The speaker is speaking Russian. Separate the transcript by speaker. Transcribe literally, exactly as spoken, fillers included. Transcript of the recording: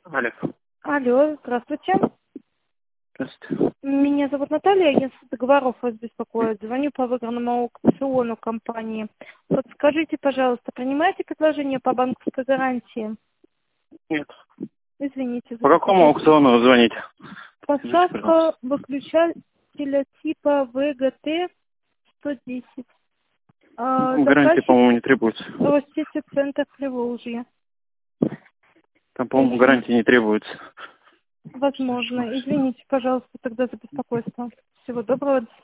Speaker 1: Алло.
Speaker 2: Алло, здравствуйте.
Speaker 1: Здравствуйте.
Speaker 2: Меня зовут Наталья, я с договоров вас беспокоит. Звоню по выигранному аукциону компании. Вот скажите, пожалуйста, принимаете предложение по банковской гарантии?
Speaker 1: Нет.
Speaker 2: Извините за
Speaker 1: По какому
Speaker 2: беспокойство.
Speaker 1: аукциону вы звоните? Скажите,
Speaker 2: Поставка
Speaker 1: пожалуйста.
Speaker 2: выключателя типа вэ гэ тэ сто десять. А,
Speaker 1: Гарантии,
Speaker 2: заказчик
Speaker 1: по-моему, не требуется.
Speaker 2: Россети Центр Приволжье.
Speaker 1: Там, по-моему,
Speaker 2: Извините.
Speaker 1: гарантии не требуется.
Speaker 2: Возможно. Извините, пожалуйста, тогда за беспокойство. Всего доброго.